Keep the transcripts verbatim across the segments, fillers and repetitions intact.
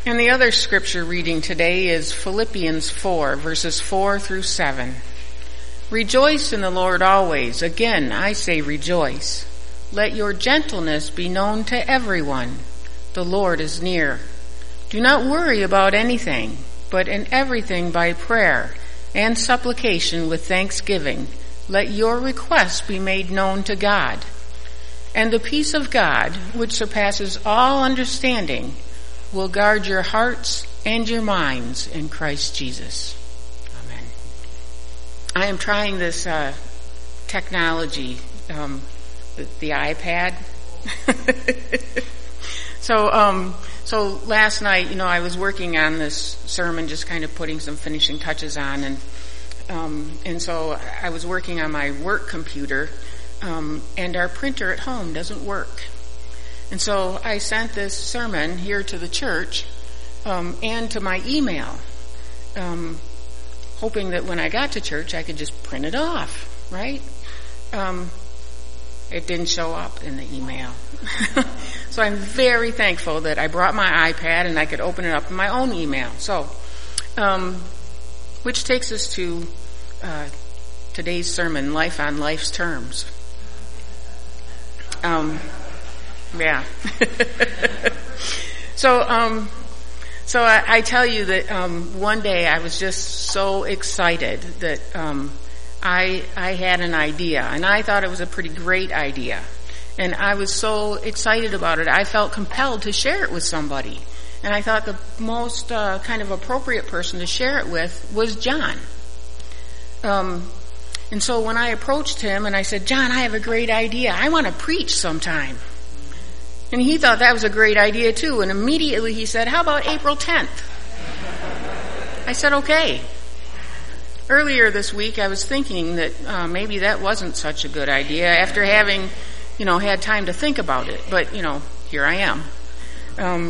And the other scripture reading today is Philippians four, verses four through seven. Rejoice in the Lord always. Again, I say rejoice. Let your gentleness be known to everyone. The Lord is near. Do not worry about anything, but in everything by prayer and supplication with thanksgiving, let your requests be made known to God. And the peace of God, which surpasses all understanding, will guard your hearts and your minds in Christ Jesus. Amen. I am trying this uh, technology, um, the, the iPad. so, um, so last night, you know, I was working on this sermon, just kind of putting some finishing touches on, and um, and so I was working on my work computer, um, and our printer at home doesn't work. And so I sent this sermon here to the church um, and to my email, um, hoping that when I got to church I could just print it off, right? Um, it didn't show up in the email. So I'm very thankful that I brought my iPad and I could open it up in my own email. So, um, which takes us to uh, today's sermon, Life on Life's Terms. Um... Yeah. so, um, so I, I tell you that, um, one day I was just so excited that, um, I, I had an idea, and I thought it was a pretty great idea. And I was so excited about it, I felt compelled to share it with somebody. And I thought the most, uh, kind of appropriate person to share it with was John. Um, and so when I approached him and I said, John, I have a great idea. I want to preach sometime. And he thought that was a great idea too, and immediately he said, how about April tenth? I said, okay. Earlier this week I was thinking that uh, maybe that wasn't such a good idea after having, you know, had time to think about it, but, you know, here I am. Um,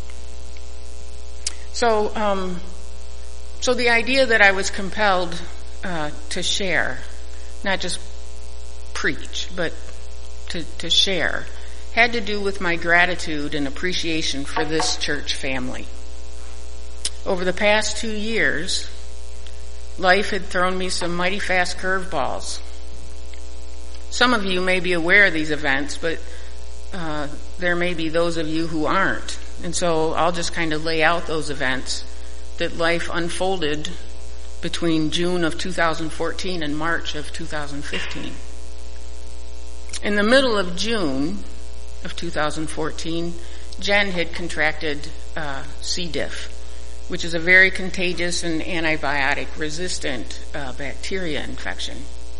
so, um, so the idea that I was compelled uh, to share, not just preach, but to, to share, had to do with my gratitude and appreciation for this church family. Over the past two years, life had thrown me some mighty fast curveballs. Some of you may be aware of these events, but uh, there may be those of you who aren't. And so I'll just kind of lay out those events that life unfolded between June of two thousand fourteen and March of two thousand fifteen. In the middle of June of two thousand fourteen, Jen had contracted uh, C. diff, which is a very contagious and antibiotic-resistant uh, bacteria infection.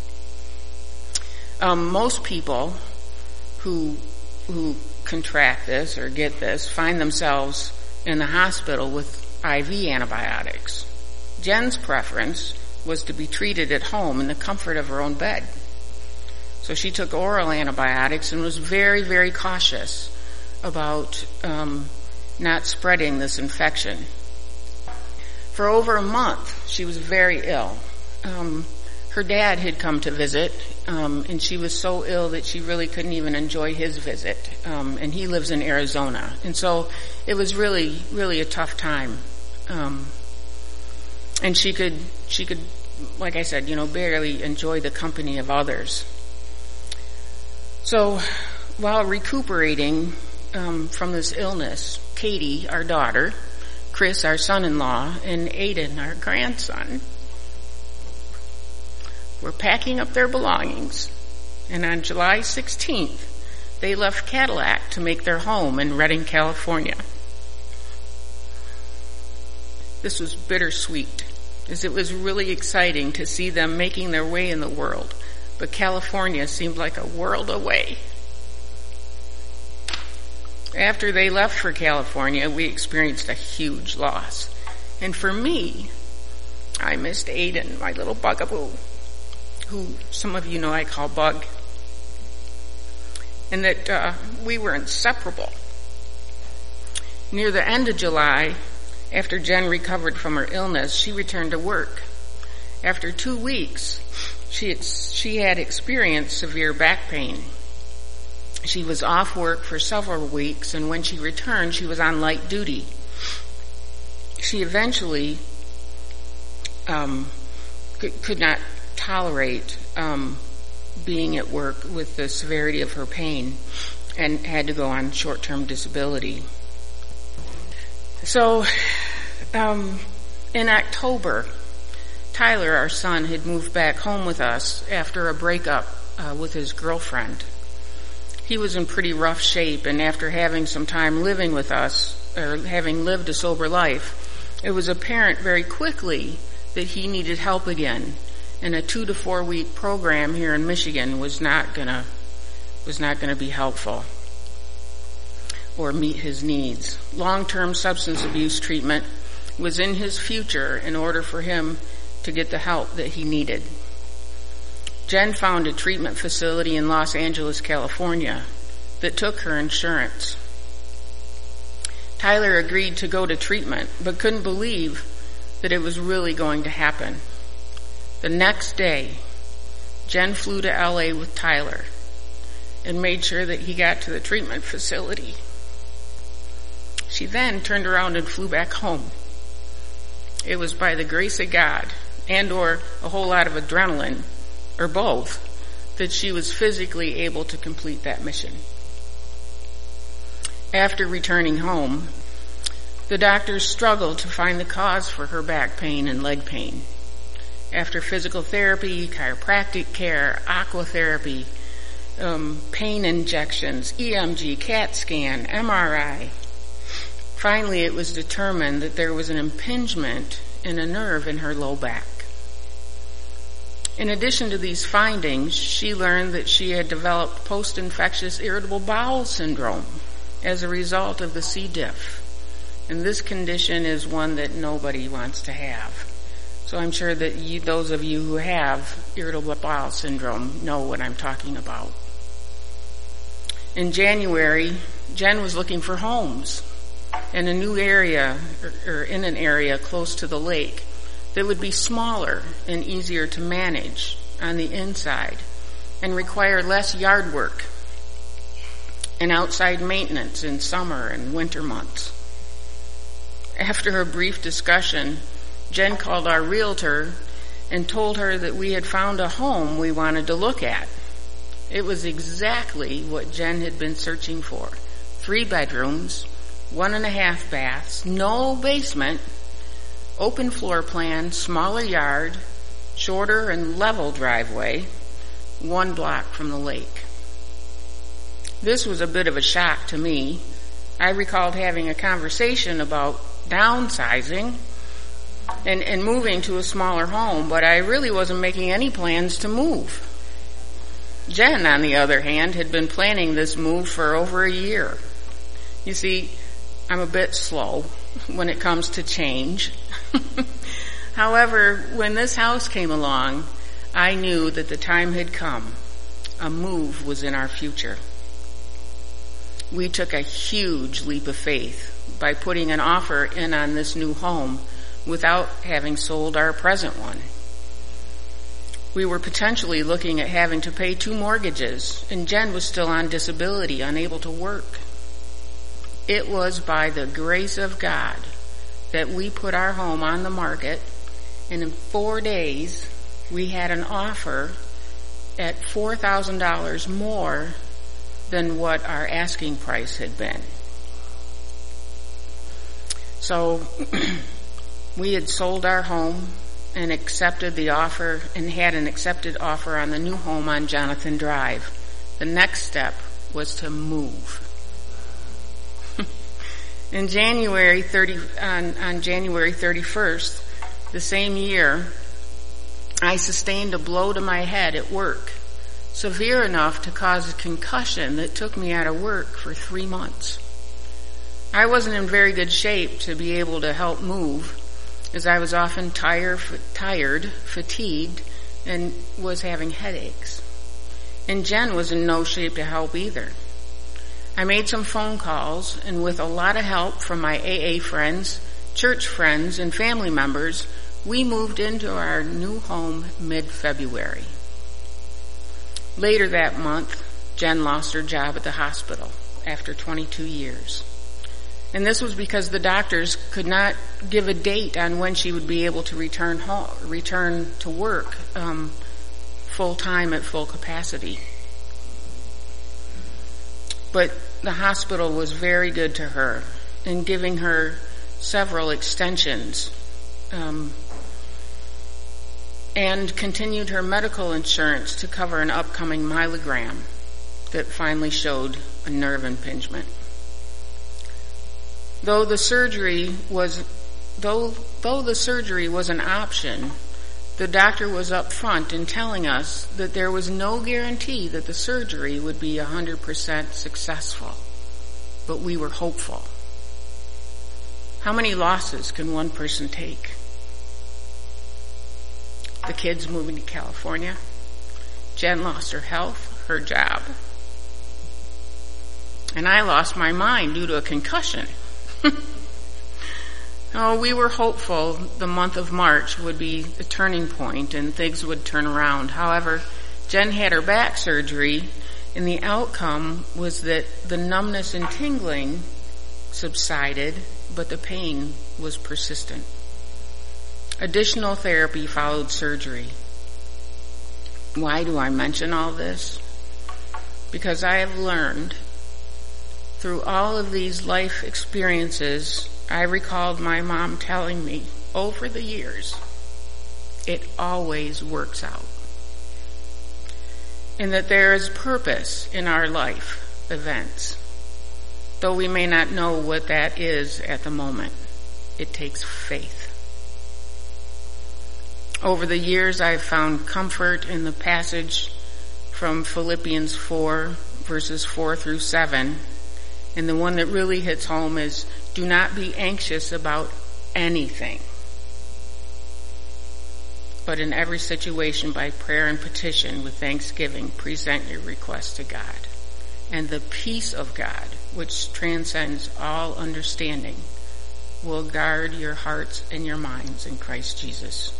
Um, most people who who contract this or get this find themselves in the hospital with I V antibiotics. Jen's preference was to be treated at home in the comfort of her own bed. So she took oral antibiotics and was very, very cautious about um, not spreading this infection. For over a month, she was very ill. Um, her dad had come to visit, um, and she was so ill that she really couldn't even enjoy his visit. Um, and he lives in Arizona, and so it was really, really a tough time. Um, and she could, she could, like I said, you know, barely enjoy the company of others. So, while recuperating um, from this illness, Katie, our daughter, Chris, our son-in-law, and Aiden, our grandson, were packing up their belongings. And on July sixteenth, they left Cadillac to make their home in Redding, California. This was bittersweet, as it was really exciting to see them making their way in the world. But California seemed like a world away. After they left for California, we experienced a huge loss. And for me, I missed Aiden, my little bugaboo, who some of you know I call Bug. And that uh, we were inseparable. Near the end of July, after Jen recovered from her illness, she returned to work. After two weeks, She had, she had experienced severe back pain. She was off work for several weeks, and when she returned, she was on light duty. she eventually um, could, could not tolerate um, being at work with the severity of her pain and had to go on short-term disability. So um, in October, Tyler, our son, had moved back home with us after a breakup uh, with his girlfriend. He was in pretty rough shape, and after having some time living with us, or having lived a sober life, it was apparent very quickly that he needed help again, and a two to four week program here in Michigan was not gonna was not gonna be helpful or meet his needs. Long-term substance abuse treatment was in his future in order for him to get the help that he needed. Jen found a treatment facility in Los Angeles, California that took her insurance. Tyler agreed to go to treatment, but couldn't believe that it was really going to happen. The next day, Jen flew to L A with Tyler and made sure that he got to the treatment facility. She then turned around and flew back home. It was by the grace of God and or a whole lot of adrenaline, or both, that she was physically able to complete that mission. After returning home, the doctors struggled to find the cause for her back pain and leg pain. After physical therapy, chiropractic care, aquatherapy, um, pain injections, E M G, CAT scan, M R I, finally it was determined that there was an impingement in a nerve in her low back. In addition to these findings, she learned that she had developed post-infectious irritable bowel syndrome as a result of the C. diff. And this condition is one that nobody wants to have. So I'm sure that you, those of you who have irritable bowel syndrome know what I'm talking about. In January, Jen was looking for homes in a new area, or, or in an area close to the lake, that would be smaller and easier to manage on the inside and require less yard work and outside maintenance in summer and winter months. After a brief discussion, Jen called our realtor and told her that we had found a home we wanted to look at. It was exactly what Jen had been searching for. Three bedrooms, one and a half baths, no basement, open floor plan, smaller yard, shorter and level driveway, one block from the lake. This was a bit of a shock to me. I recalled having a conversation about downsizing and, and moving to a smaller home, but I really wasn't making any plans to move. Jen, on the other hand, had been planning this move for over a year. You see, I'm a bit slow when it comes to change. However, when this house came along, I knew that the time had come. A move was in our future. We took a huge leap of faith by putting an offer in on this new home without having sold our present one. We were potentially looking at having to pay two mortgages, and Jen was still on disability, unable to work. It was by the grace of God that we put our home on the market, and in four days we had an offer at four thousand dollars more than what our asking price had been. So we had sold our home and accepted the offer and had an accepted offer on the new home on Jonathan Drive. The next step was to move. In January thirty, on, on January thirty-first, the same year, I sustained a blow to my head at work, severe enough to cause a concussion that took me out of work for three months. I wasn't in very good shape to be able to help move, as I was often tired, tired, fatigued, and was having headaches. And Jen was in no shape to help either. I made some phone calls, and with a lot of help from my A A friends, church friends, and family members, we moved into our new home mid-February. Later that month, Jen lost her job at the hospital after twenty-two years. And this was because the doctors could not give a date on when she would be able to return home, return to work um, full time at full capacity. But the hospital was very good to her in giving her several extensions um, and continued her medical insurance to cover an upcoming myelogram that finally showed a nerve impingement. Though the surgery was, though, though the surgery was an option, the doctor was upfront in telling us that there was no guarantee that the surgery would be one hundred percent successful, but we were hopeful. How many losses can one person take? The kids moving to California. Jen lost her health, her job. And I lost my mind due to a concussion. Oh, we were hopeful the month of March would be the turning point and things would turn around. However, Jen had her back surgery, and the outcome was that the numbness and tingling subsided, but the pain was persistent. Additional therapy followed surgery. Why do I mention all this? Because I have learned through all of these life experiences, I recalled my mom telling me over the years, it always works out. And that there is purpose in our life events. Though we may not know what that is at the moment, it takes faith. Over the years, I've found comfort in the passage from Philippians four, verses four through seven. And the one that really hits home is, do not be anxious about anything, but in every situation by prayer and petition with thanksgiving, present your requests to God. And the peace of God, which transcends all understanding, will guard your hearts and your minds in Christ Jesus.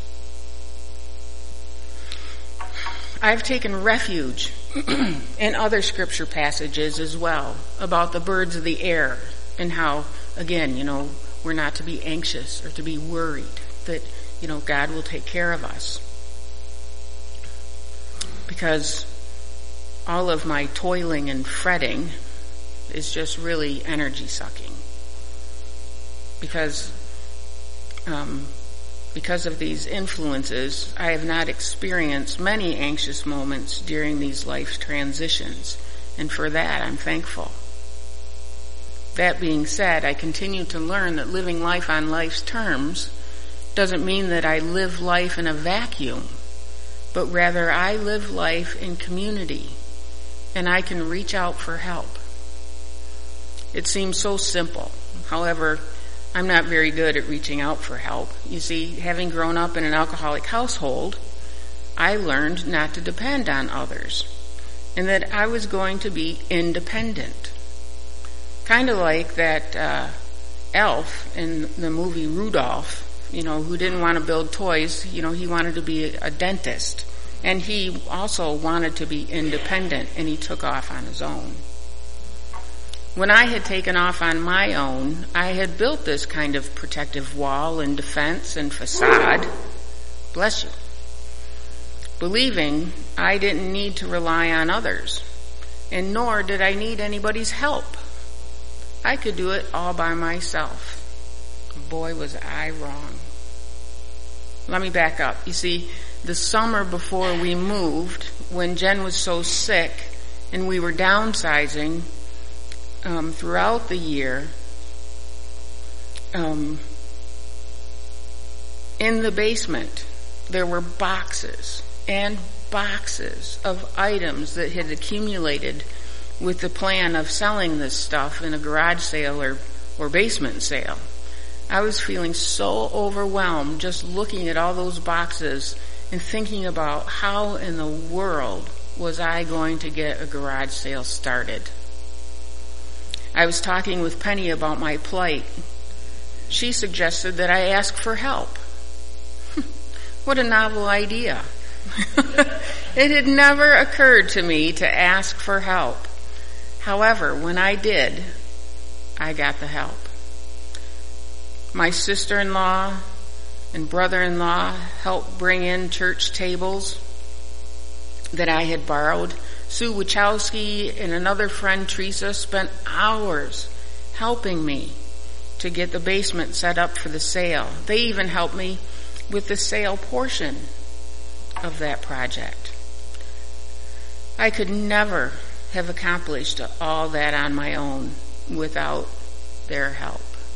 I've taken refuge in other scripture passages as well about the birds of the air and how, again, you know, we're not to be anxious or to be worried, that, you know, God will take care of us. Because all of my toiling and fretting is just really energy sucking. Because, um, Because of these influences, I have not experienced many anxious moments during these life transitions, and for that I'm thankful. That being said, I continue to learn that living life on life's terms doesn't mean that I live life in a vacuum, but rather I live life in community, and I can reach out for help. It seems so simple. However, I'm not very good at reaching out for help. You see, having grown up in an alcoholic household, I learned not to depend on others, and that I was going to be independent. Kind of like that uh, elf in the movie Rudolph, you know, who didn't want to build toys. You know, he wanted to be a dentist, and he also wanted to be independent, and he took off on his own. When I had taken off on my own, I had built this kind of protective wall and defense and facade, bless you, believing I didn't need to rely on others, and nor did I need anybody's help. I could do it all by myself. Boy, was I wrong. Let me back up. You see, the summer before we moved, when Jen was so sick and we were downsizing, Um, throughout the year, um, in the basement, there were boxes and boxes of items that had accumulated with the plan of selling this stuff in a garage sale or, or basement sale. I was feeling so overwhelmed just looking at all those boxes and thinking about how in the world was I going to get a garage sale started. I was talking with Penny about my plight. She suggested that I ask for help. What a novel idea. It had never occurred to me to ask for help. However, when I did, I got the help. My sister-in-law and brother-in-law helped bring in church tables that I had borrowed. Sue Wachowski and another friend, Teresa, spent hours helping me to get the basement set up for the sale. They even helped me with the sale portion of that project. I could never have accomplished all that on my own without their help.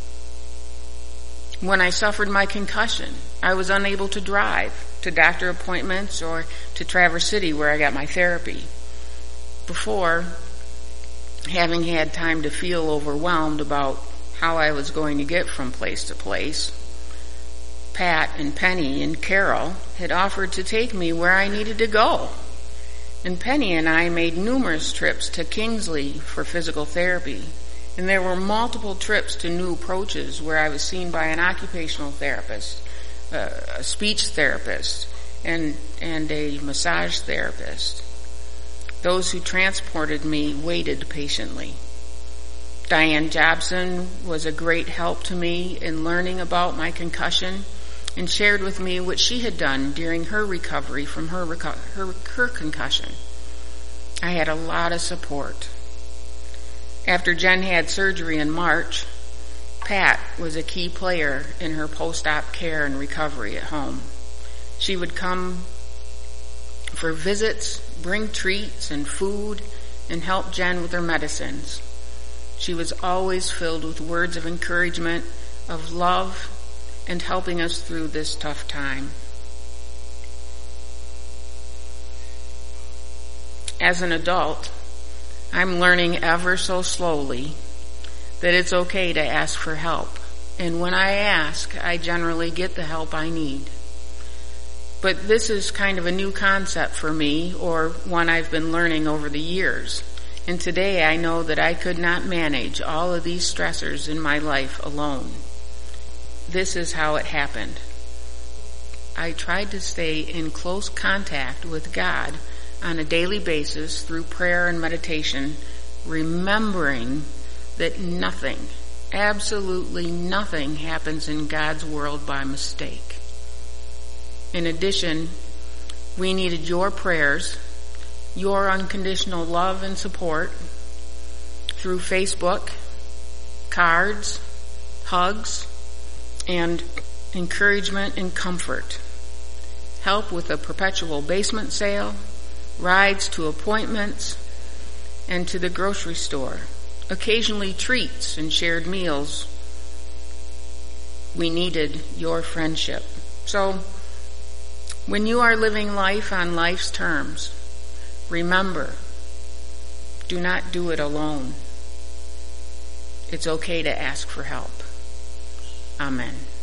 When I suffered my concussion, I was unable to drive to doctor appointments or to Traverse City where I got my therapy. Before having had time to feel overwhelmed about how I was going to get from place to place, Pat and Penny and Carol had offered to take me where I needed to go. And Penny and I made numerous trips to Kingsley for physical therapy. And there were multiple trips to New Approaches where I was seen by an occupational therapist, uh, a speech therapist, and, and a massage therapist. Those who transported me waited patiently. Diane Jobson was a great help to me in learning about my concussion and shared with me what she had done during her recovery from her, reco- her, her concussion. I had a lot of support. After Jen had surgery in March, Pat was a key player in her post-op care and recovery at home. She would come for visits, bring treats and food, and help Jen with her medicines. She was always filled with words of encouragement, of love, and helping us through this tough time. As an adult, I'm learning ever so slowly that it's okay to ask for help. And when I ask, I generally get the help I need. But this is kind of a new concept for me, or one I've been learning over the years. And today I know that I could not manage all of these stressors in my life alone. This is how it happened. I tried to stay in close contact with God on a daily basis through prayer and meditation, remembering that nothing, absolutely nothing happens in God's world by mistake. In addition, we needed your prayers, your unconditional love and support through Facebook, cards, hugs, and encouragement and comfort. Help with a perpetual basement sale, rides to appointments, and to the grocery store. Occasionally treats and shared meals. We needed your friendship. So, when you are living life on life's terms, remember, do not do it alone. It's okay to ask for help. Amen.